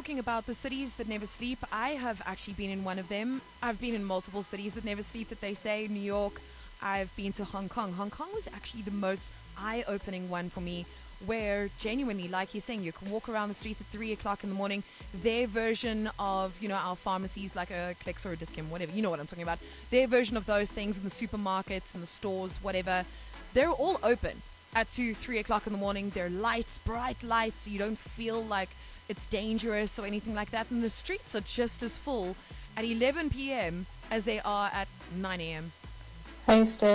talking about the cities that never sleep, I have actually been in one of them. I've been in multiple cities that never sleep that they say. New York. I've been to Hong Kong. Hong Kong was actually the most eye-opening one for me, where genuinely, like you're saying, you can walk around the streets at 3 o'clock in the morning. Their version of, our pharmacies, like a Clicks or a Discount, whatever, you know what I'm talking about. Their version of those things in the supermarkets and the stores, whatever, they're all open at 2, 3 o'clock in the morning. They're lights, bright lights, so you don't feel like it's dangerous or anything like that. And the streets are just as full at 11 p.m. as they are at 9 a.m. Hey, Steph.